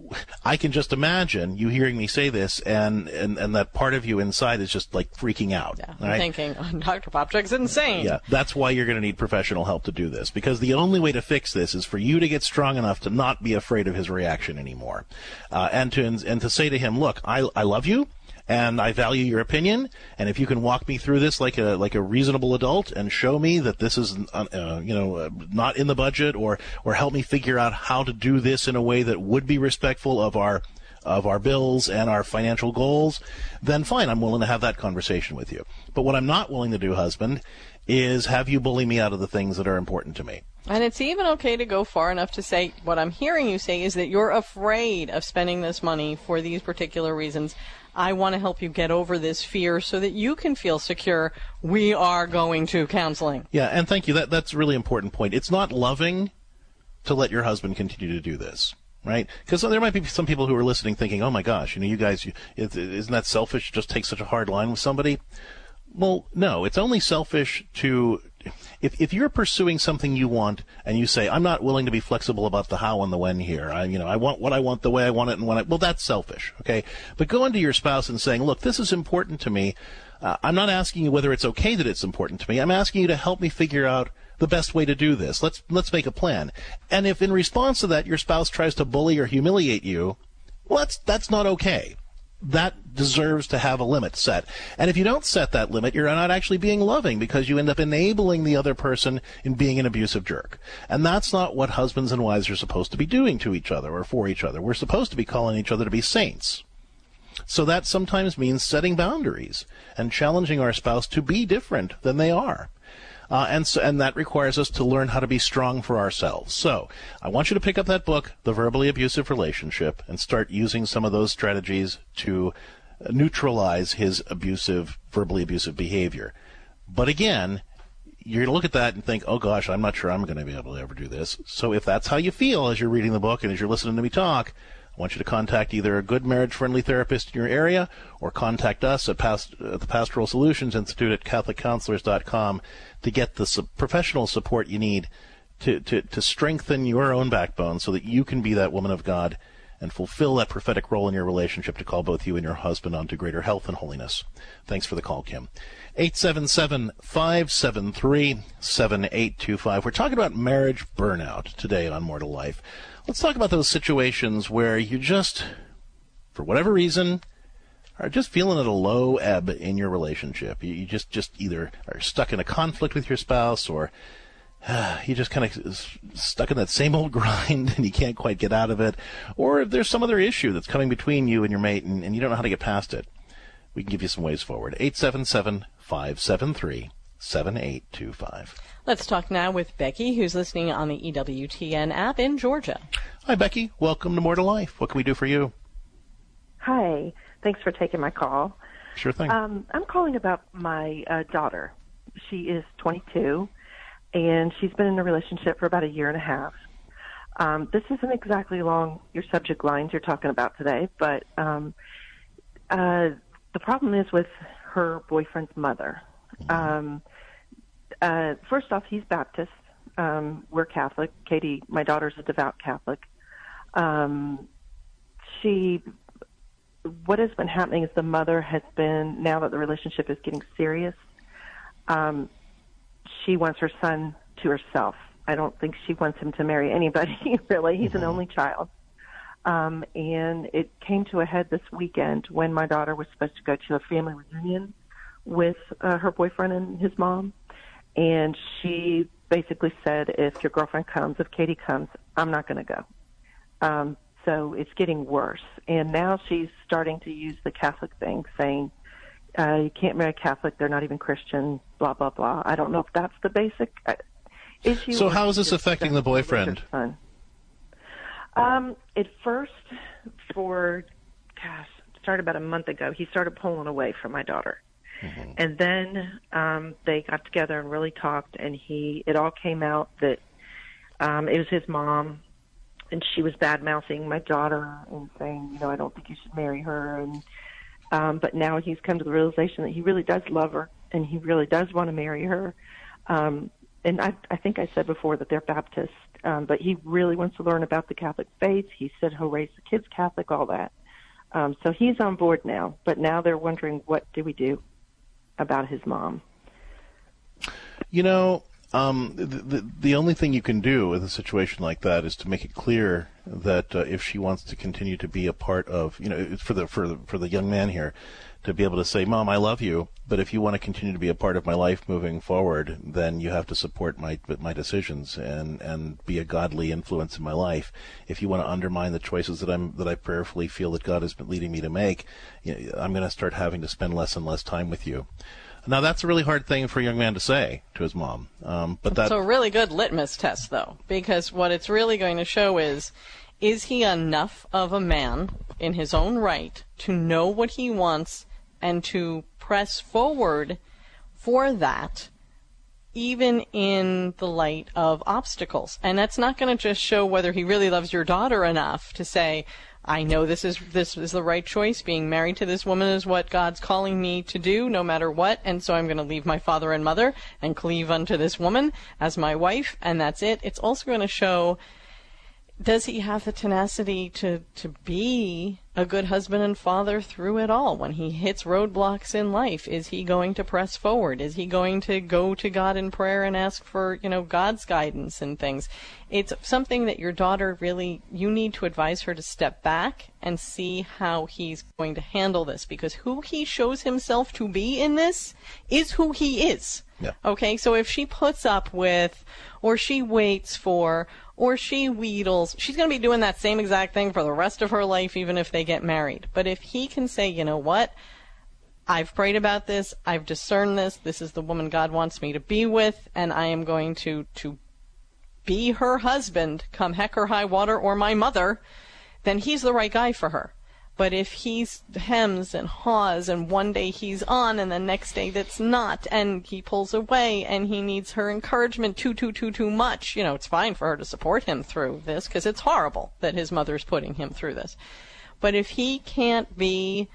I can just imagine you hearing me say this, and, and, and that part of you inside is just like freaking out. Yeah, right? Thinking, oh, Doctor Popchuk's insane. Yeah, that's why you're going to need professional help to do this, because the only way to fix this is for you to get strong enough to not be afraid of his reaction anymore, uh, and to and to say to him, look, I I love you, and I value your opinion, and if you can walk me through this like a like a reasonable adult and show me that this is uh, you know uh, not in the budget, or or help me figure out how to do this in a way that would be respectful of our of our bills and our financial goals, then fine, I'm willing to have that conversation with you. But what I'm not willing to do, husband, is have you bully me out of the things that are important to me. And it's even okay to go far enough to say, what I'm hearing you say is that you're afraid of spending this money for these particular reasons. I want to help you get over this fear so that you can feel secure. We are going to counseling. Yeah, and thank you. That that's a really important point. It's not loving to let your husband continue to do this. right? Because there might be some people who are listening thinking, oh my gosh, you know, you guys, you, it, isn't that selfish to just take such a hard line with somebody? Well, no, it's only selfish to, if if you're pursuing something you want and you say, I'm not willing to be flexible about the how and the when here. I, you know, I want what I want the way I want it and when I, well, that's selfish, okay? But going to your spouse and saying, look, this is important to me. Uh, I'm not asking you whether it's okay that it's important to me. I'm asking you to help me figure out the best way to do this. Let's let's make a plan. And if in response to that your spouse tries to bully or humiliate you, well, that's that's not okay. That deserves to have a limit set. And if you don't set that limit, you're not actually being loving because you end up enabling the other person in being an abusive jerk. And that's not what husbands and wives are supposed to be doing to each other or for each other. We're supposed to be calling each other to be saints. So that sometimes means setting boundaries and challenging our spouse to be different than they are. Uh, and so, and that requires us to learn how to be strong for ourselves. So I want you to pick up that book, The Verbally Abusive Relationship, and start using some of those strategies to neutralize his abusive, verbally abusive behavior. But again, you're going to look at that and think, oh gosh, I'm not sure I'm going to be able to ever do this. So if that's how you feel as you're reading the book and as you're listening to me talk, I want you to contact either a good marriage-friendly therapist in your area or contact us at, past, at the Pastoral Solutions Institute at Catholic Counselors dot com to get the su- professional support you need to, to, to strengthen your own backbone so that you can be that woman of God and fulfill that prophetic role in your relationship to call both you and your husband onto greater health and holiness. Thanks for the call, Kim. eight seven seven, five seven three, seven eight two five. We're talking about marriage burnout today on More to Life. Let's talk about those situations where you just, for whatever reason, are just feeling at a low ebb in your relationship. You, you just, just either are stuck in a conflict with your spouse or uh, you just kind of stuck in that same old grind and you can't quite get out of it. Or if there's some other issue that's coming between you and your mate and, and you don't know how to get past it. We can give you some ways forward. eight seven seven, five seven three, seven eight two five. Let's talk now with Becky, who's listening on the E W T N app in Georgia. Hi, Becky. Welcome to More to Life. What can we do for you? Hi. Thanks for taking my call. Sure thing. Um, I'm calling about my uh, daughter. She is twenty-two, and she's been in a relationship for about a year and a half. Um, this isn't exactly along your subject lines you're talking about today, but um, uh, the problem is with her boyfriend's mother. Um, uh, first off, he's Baptist. Um, we're Catholic. Katie, my daughter's a devout Catholic. Um, she, what has been happening is the mother has been, now that the relationship is getting serious, um, she wants her son to herself. I don't think she wants him to marry anybody, really. He's an only child. Um, and it came to a head this weekend when my daughter was supposed to go to a family reunion with uh, her boyfriend and his mom. And she basically said, if your girlfriend comes, if Katie comes, I'm not going to go. Um, so it's getting worse. And now she's starting to use the Catholic thing, saying, uh, you can't marry Catholic, they're not even Christian, blah, blah, blah. I don't know if that's the basic uh, issue. So how is this affecting the boyfriend? Son. Um, at first, for, gosh, it started about a month ago, he started pulling away from my daughter. Mm-hmm. And then um, they got together and really talked, and he it all came out that um, it was his mom, and she was bad-mouthing my daughter and saying, you know, I don't think you should marry her. And um, but now he's come to the realization that he really does love her, and he really does want to marry her. Um, and I, I think I said before that they're Baptist, um, but he really wants to learn about the Catholic faith. He said he'll raise the kids Catholic, all that. Um, so he's on board now, but now they're wondering, what do we do about his mom? You know, um, the, the the only thing you can do with a situation like that is to make it clear that uh, if she wants to continue to be a part of, you know, for the for the for the young man here, to be able to say, Mom, I love you, but if you want to continue to be a part of my life moving forward, then you have to support my my decisions and, and be a godly influence in my life. If you want to undermine the choices that I'm that I prayerfully feel that God has been leading me to make, you know, I'm going to start having to spend less and less time with you. Now, that's a really hard thing for a young man to say to his mom. Um, but that... It's a really good litmus test, though, because what it's really going to show is, is he enough of a man in his own right to know what he wants and to press forward for that, even in the light of obstacles. And that's not going to just show whether he really loves your daughter enough to say, I know this is this is the right choice. Being married to this woman is what God's calling me to do, no matter what, and so I'm going to leave my father and mother and cleave unto this woman as my wife, and that's it. It's also going to show, does he have the tenacity to, to be a good husband and father through it all? When he hits roadblocks in life, is he going to press forward? Is he going to go to God in prayer and ask for, you know, God's guidance and things? It's something that your daughter really, you need to advise her to step back and see how he's going to handle this, because who he shows himself to be in this is who he is. Yeah. Okay, so if she puts up with, or she waits for, or she wheedles, she's going to be doing that same exact thing for the rest of her life, even if they get married. But if he can say, you know what, I've prayed about this, I've discerned this, this is the woman God wants me to be with, and I am going to, to be her husband, come heck or high water, or my mother, then he's the right guy for her. But if he's hems and haws, and one day he's on, and the next day that's not, and he pulls away, and he needs her encouragement too, too, too, too much, you know, it's fine for her to support him through this, because it's horrible that his mother's putting him through this. But if he can't be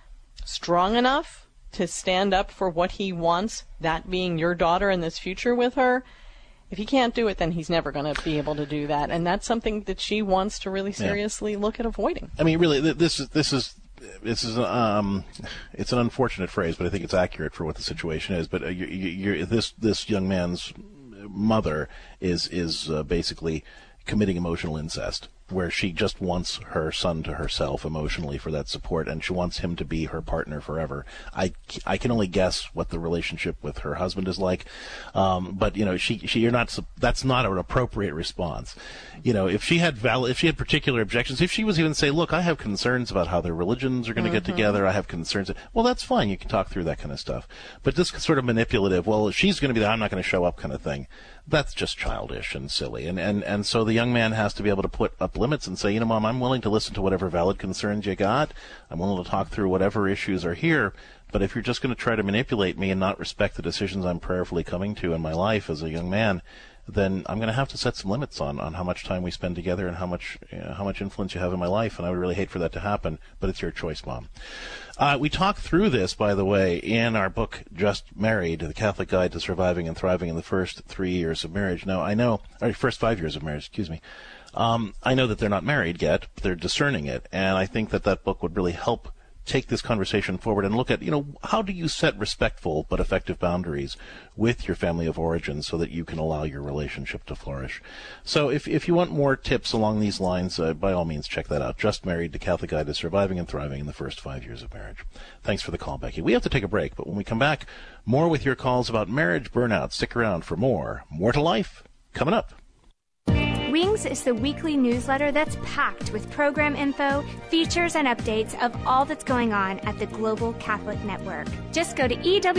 strong enough to stand up for what he wants, that being your daughter and this future with her, if he can't do it, then he's never going to be able to do that, and that's something that she wants to really seriously yeah. look at avoiding. I mean, really, this is this is this is um, it's an unfortunate phrase, but I think it's accurate for what the situation is. But uh, you're, you're, this this young man's mother is is uh, basically committing emotional incest, where she just wants her son to herself emotionally for that support, and she wants him to be her partner forever. I, I can only guess what the relationship with her husband is like, um, but you know, she, she, you're not. That's not an appropriate response. You know, if she had valid, if she had particular objections, if she was even say, look, I have concerns about how their religions are going to mm-hmm. get together. I have concerns. Well, that's fine. You can talk through that kind of stuff. But this sort of manipulative, well, she's going to be there, I'm not going to show up kind of thing. That's just childish and silly. And, and, and so the young man has to be able to put up limits and say, you know, Mom, I'm willing to listen to whatever valid concerns you got. I'm willing to talk through whatever issues are here. But if you're just going to try to manipulate me and not respect the decisions I'm prayerfully coming to in my life as a young man, then I'm going to have to set some limits on, on how much time we spend together and how much you know, how much influence you have in my life. And I would really hate for that to happen. But it's your choice, Mom. Uh, we talk through this, by the way, in our book, Just Married, The Catholic Guide to Surviving and Thriving in the First Three Years of Marriage. Now, I know, or first five years of marriage, excuse me. Um, I know that they're not married yet, but they're discerning it. And I think that that book would really help take this conversation forward and look at, you know, how do you set respectful but effective boundaries with your family of origin so that you can allow your relationship to flourish. So if if you want more tips along these lines, uh, by all means, check that out. Just Married, The Catholic Guide to Surviving and Thriving in the First Five Years of Marriage. Thanks for the call, Becky. We have to take a break, but when we come back, more with your calls about marriage burnout. Stick around for more. More to Life coming up. Wings is the weekly newsletter that's packed with program info, features, and updates of all that's going on at the Global Catholic Network. Just go to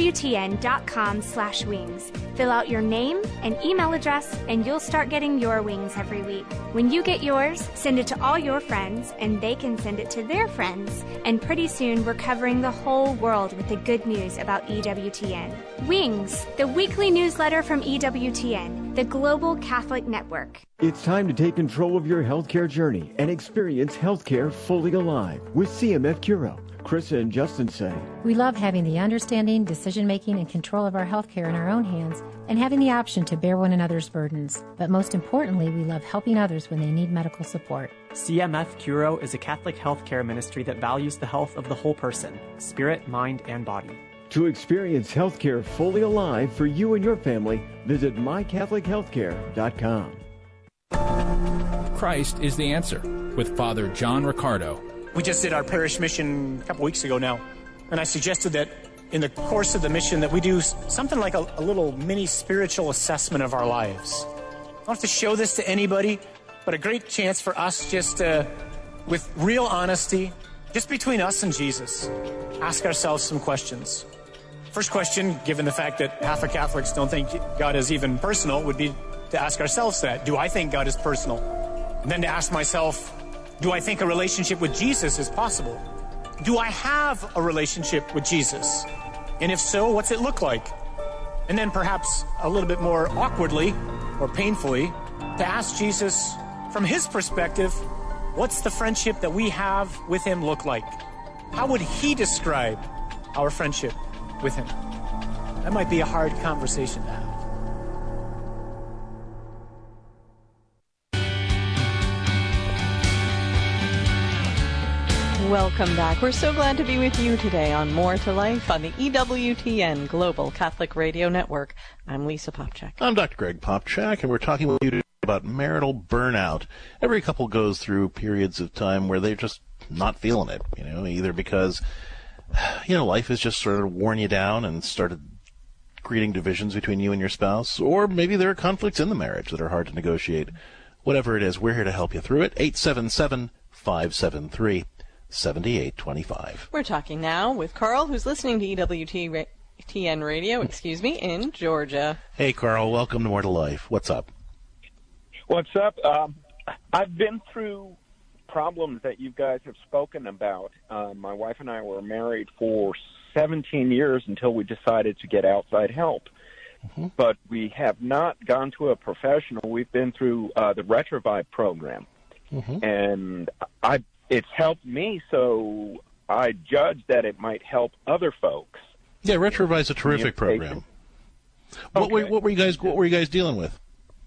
ewtn.com slash wings. Fill out your name and email address, and you'll start getting your wings every week. When you get yours, send it to all your friends, and they can send it to their friends. And pretty soon, we're covering the whole world with the good news about E W T N. Wings, the weekly newsletter from E W T N, the Global Catholic Network. It's time to take control of your healthcare journey and experience healthcare fully alive with C M F Curo. Krista and Justin say, we love having the understanding, decision-making, and control of our healthcare in our own hands and having the option to bear one another's burdens. But most importantly, we love helping others when they need medical support. C M F Curo is a Catholic healthcare ministry that values the health of the whole person, spirit, mind, and body. To experience healthcare fully alive for you and your family, visit my catholic healthcare dot com. Christ is the answer with Father John Riccardo. We just did our parish mission a couple weeks ago now, and I suggested that in the course of the mission that we do something like a, a little mini spiritual assessment of our lives. I don't have to show this to anybody, but a great chance for us just to, with real honesty, just between us and Jesus, ask ourselves some questions. First question, given the fact that half of Catholics don't think God is even personal, would be to ask ourselves that. Do I think God is personal? And then to ask myself, do I think a relationship with Jesus is possible? Do I have a relationship with Jesus? And if so, what's it look like? And then perhaps a little bit more awkwardly or painfully to ask Jesus from his perspective, what's the friendship that we have with him look like? How would he describe our friendship with him? That might be a hard conversation to have. Welcome back. We're so glad to be with you today on More to Life on the E W T N Global Catholic Radio Network. I'm Lisa Popchak. I'm Doctor Greg Popchak, and we're talking with you today about marital burnout. Every couple goes through periods of time where they're just not feeling it, you know, either because, you know, life has just sort of worn you down and started creating divisions between you and your spouse, or maybe there are conflicts in the marriage that are hard to negotiate. Whatever it is, we're here to help you through it. eight seven seven, five seven three, seven eight two five. We're talking now with Carl, who's listening to E W T N Radio, excuse me, in Georgia. Hey, Carl, welcome to More to Life. What's up? What's up? Um, I've been through problems that you guys have spoken about. Uh, my wife and I were married for seventeen years until we decided to get outside help. Mm-hmm. But we have not gone to a professional. We've been through uh, the Retrovive program. Mm-hmm. And I it's helped me, so I judge that it might help other folks. Yeah, Retrovive is a terrific program. What, okay. were, what were you guys What were you guys dealing with?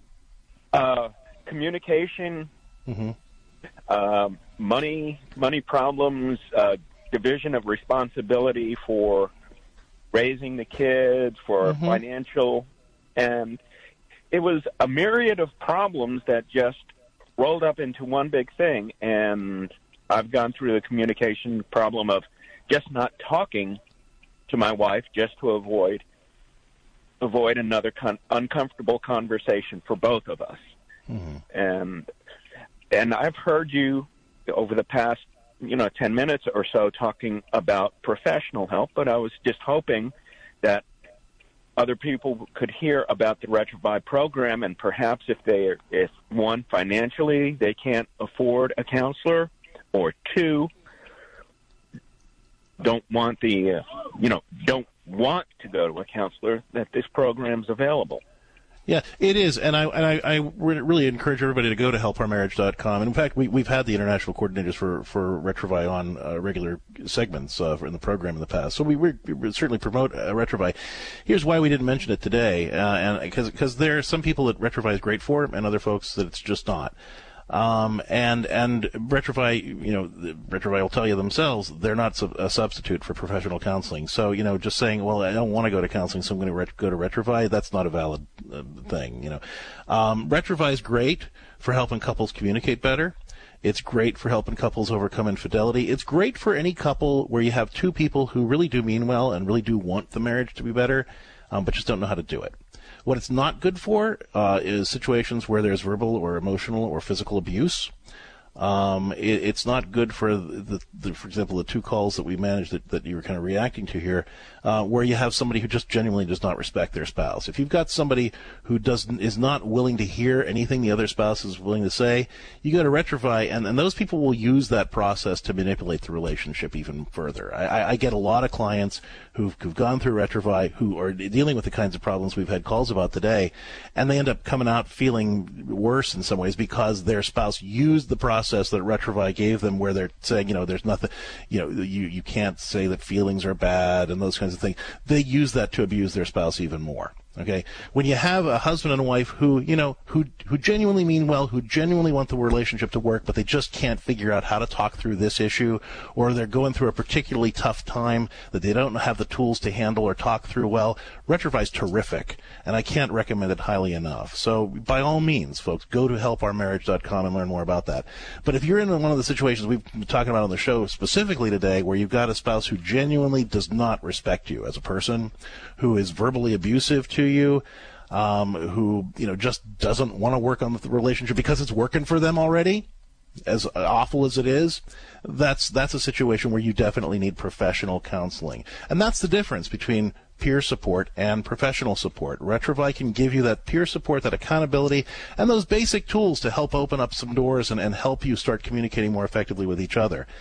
Uh, communication, mm-hmm. uh, money, money problems, uh, division of responsibility for raising the kids, for mm-hmm. financial, and it was a myriad of problems that just rolled up into one big thing. And I've gone through the communication problem of just not talking to my wife, just to avoid avoid another con- uncomfortable conversation for both of us. Mm-hmm. And and I've heard you over the past, you know, ten minutes or so talking about professional help, but I was just hoping that other people could hear about the Retrovive program, and perhaps if they are, if one, financially they can't afford a counselor, or two, don't want the, uh, you know, don't want to go to a counselor, that this program's available. Yeah, it is, and I and I, I really encourage everybody to go to help our marriage dot com. And in fact, we we've had the international coordinators for for Retrovive on uh, regular segments uh, in the program in the past, so we, we, we certainly promote uh, Retrovive. Here's why we didn't mention it today, uh, and because because there are some people that Retrovive is great for, and other folks that it's just not. Um, and, and Retrovive, you know, Retrovive will tell you themselves, they're not sub- a substitute for professional counseling. So, you know, just saying, well, I don't want to go to counseling, so I'm going to ret- go to Retrovive, that's not a valid uh, thing, you know. Um, Retrovive is great for helping couples communicate better. It's great for helping couples overcome infidelity. It's great for any couple where you have two people who really do mean well and really do want the marriage to be better, um, but just don't know how to do it. What it's not good for uh, is situations where there's verbal or emotional or physical abuse. Um, it, it's not good for, the, the, for example, the two calls that we managed that, that you were kind of reacting to here, uh, where you have somebody who just genuinely does not respect their spouse. If you've got somebody who doesn't is not willing to hear anything the other spouse is willing to say, you go to Retrovive, and, and those people will use that process to manipulate the relationship even further. I, I, I get a lot of clients who've, who've gone through Retrovive who are dealing with the kinds of problems we've had calls about today, and they end up coming out feeling worse in some ways because their spouse used the process that Retrovive gave them, where they're saying, you know, there's nothing, you know, you, you can't say that feelings are bad and those kinds of things. They use that to abuse their spouse even more. Okay, when you have a husband and a wife who, you know, who who genuinely mean well, who genuinely want the relationship to work, but they just can't figure out how to talk through this issue, or they're going through a particularly tough time that they don't have the tools to handle or talk through well, Retrovive is terrific, and I can't recommend it highly enough. So by all means, folks, go to help our marriage dot com and learn more about that. But if you're in one of the situations we've been talking about on the show specifically today, where you've got a spouse who genuinely does not respect you as a person, who is verbally abusive to you, um, who, you know, just doesn't want to work on the relationship because it's working for them already, as awful as it is, that's that's a situation where you definitely need professional counseling. And that's the difference between peer support and professional support. Retrovive can give you that peer support, that accountability, and those basic tools to help open up some doors and, and help you start communicating more effectively with each other.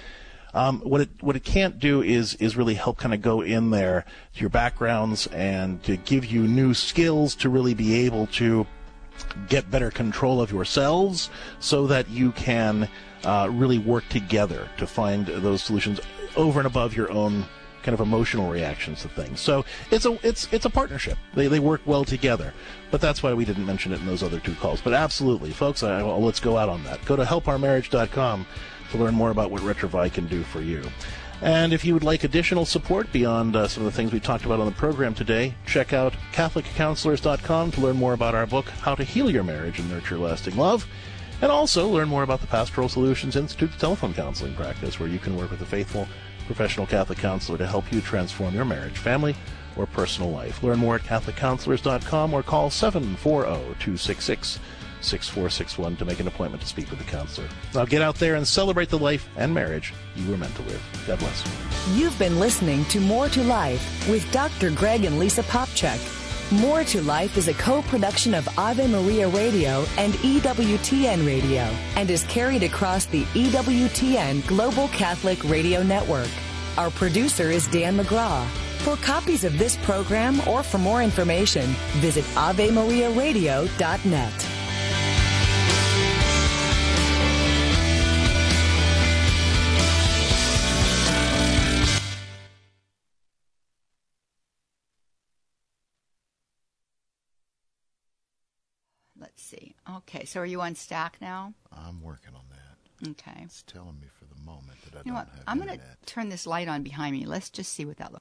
Um, what it what it can't do is is really help kind of go in there to your backgrounds and to give you new skills to really be able to get better control of yourselves so that you can uh, really work together to find those solutions over and above your own kind of emotional reactions to things. So it's a it's it's a partnership. They they work well together. But that's why we didn't mention it in those other two calls. But absolutely, folks, I, well, let's go out on that. Go to help our marriage dot com to learn more about what Retrovi can do for you. And if you would like additional support beyond uh, some of the things we talked about on the program today, check out Catholic Counselors dot com to learn more about our book, How to Heal Your Marriage and Nurture Lasting Love. And also learn more about the Pastoral Solutions Institute's telephone counseling practice, where you can work with a faithful professional Catholic counselor to help you transform your marriage, family, or personal life. Learn more at Catholic Counselors dot com or call seven four zero, two six six, six four six one to make an appointment to speak with a counselor. Now get out there and celebrate the life and marriage you were meant to live. God bless. You've been listening to More to Life with Doctor Greg and Lisa Popchak. More to Life is a co-production of Ave Maria Radio and E W T N Radio and is carried across the E W T N Global Catholic Radio Network. Our producer is Dan McGraw. For copies of this program or for more information, visit ave maria radio dot net. Let's see. Okay, so are you on Stack now? I'm working on that. Okay. It's telling me for the moment that I You know don't what? have I'm going to internet. turn this light on behind me. Let's just see what that looks like.